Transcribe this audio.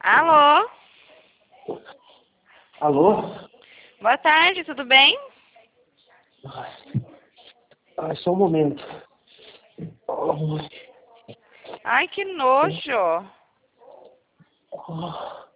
Alô? Alô? Boa tarde, tudo bem? Só um momento. Ai, que nojo. Oh.